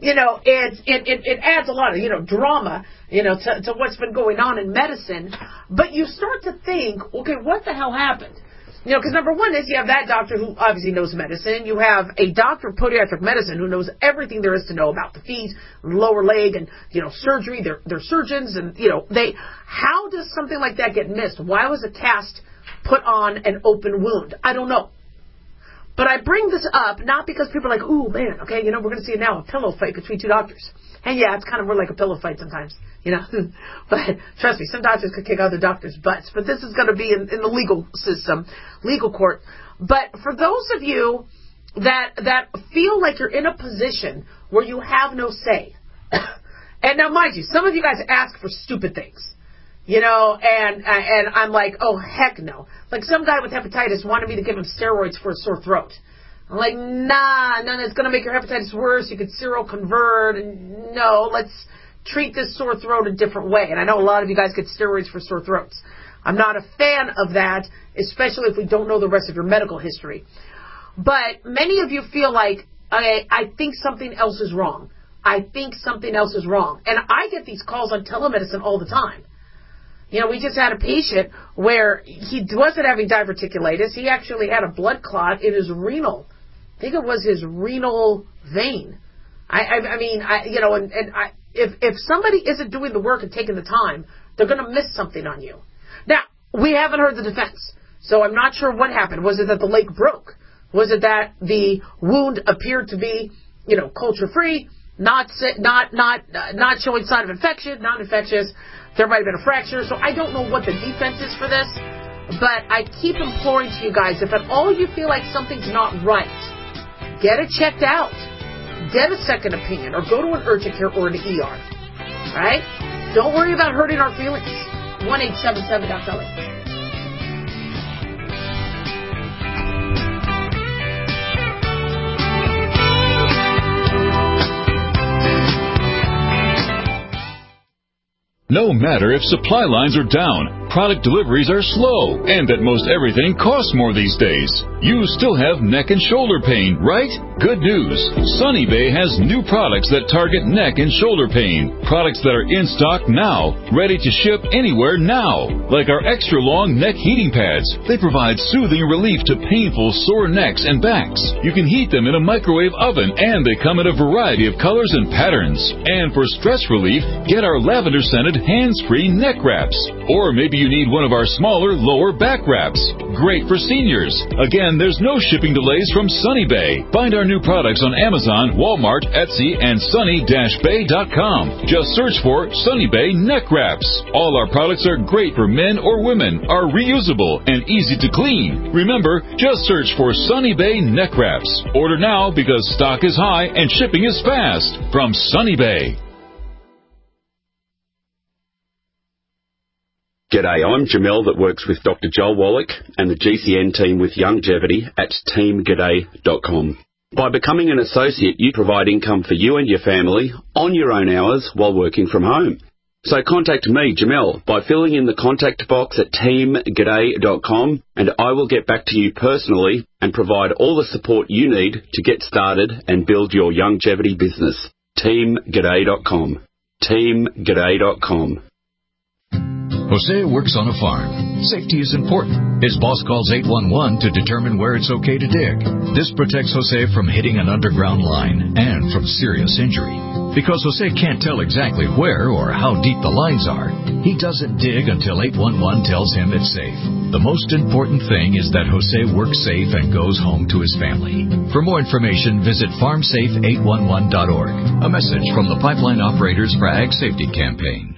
it adds a lot of, drama, to what's been going on in medicine. But you start to think, okay, what the hell happened? Because number one is you have that doctor who obviously knows medicine. You have a doctor of podiatric medicine who knows everything there is to know about the feet, lower leg, and, surgery. They're surgeons, and, how does something like that get missed? Why was a cast put on an open wound? I don't know. But I bring this up not because people are like, ooh, man, okay, we're going to see now a pillow fight between two doctors. And yeah, it's kind of more like a pillow fight sometimes, But trust me, some doctors could kick other doctors' butts. But this is going to be in the legal system, legal court. But for those of you that feel like you're in a position where you have no say, and now mind you, some of you guys ask for stupid things. And I'm like, oh, heck no. Like some guy with hepatitis wanted me to give him steroids for a sore throat. I'm like, nah, it's going to make your hepatitis worse. You could seroconvert. And no, let's treat this sore throat a different way. And I know a lot of you guys get steroids for sore throats. I'm not a fan of that, especially if we don't know the rest of your medical history. But many of you feel like, I think something else is wrong. I think something else is wrong. And I get these calls on telemedicine all the time. We just had a patient where he wasn't having diverticulitis. He actually had a blood clot in his renal. I think it was his renal vein. If somebody isn't doing the work and taking the time, they're going to miss something on you. Now, we haven't heard the defense, so I'm not sure what happened. Was it that the leg broke? Was it that the wound appeared to be, culture-free, not showing sign of infection, non-infectious? There might have been a fracture, so I don't know what the defense is for this, but I keep imploring to you guys, if at all you feel like something's not right, get it checked out, get a second opinion, or go to an urgent care or an ER, all right? Don't worry about hurting our feelings. 1-877-DOC-LA. No matter if supply lines are down, product deliveries are slow, and that most everything costs more these days, you still have neck and shoulder pain, right? Good news. Sunny Bay has new products that target neck and shoulder pain. Products that are in stock now, ready to ship anywhere now. Like our extra long neck heating pads. They provide soothing relief to painful sore necks and backs. You can heat them in a microwave oven, and they come in a variety of colors and patterns. And for stress relief, get our lavender-scented hands-free neck wraps. Or maybe you need one of our smaller lower back wraps. Great for seniors. Again, there's no shipping delays from Sunny Bay. Find our new products on Amazon, Walmart, Etsy, and sunny-bay.com. Just search for Sunny Bay neck wraps. All our products are great for men or women, are reusable, and easy to clean. Remember, just search for Sunny Bay neck wraps. Order now because stock is high and shipping is fast. From Sunny Bay. G'day, I'm Jamel that works with Dr. Joel Wallach and the GCN team with Longevity at teamg'day.com. By becoming an associate, you provide income for you and your family on your own hours while working from home. So contact me, Jamel, by filling in the contact box at teamg'day.com, and I will get back to you personally and provide all the support you need to get started and build your longevity business. TeamG'day.com. TeamG'day.com. Jose works on a farm. Safety is important. His boss calls 811 to determine where it's okay to dig. This protects Jose from hitting an underground line and from serious injury. Because Jose can't tell exactly where or how deep the lines are, he doesn't dig until 811 tells him it's safe. The most important thing is that Jose works safe and goes home to his family. For more information, visit farmsafe811.org. A message from the Pipeline Operators for Ag Safety Campaign.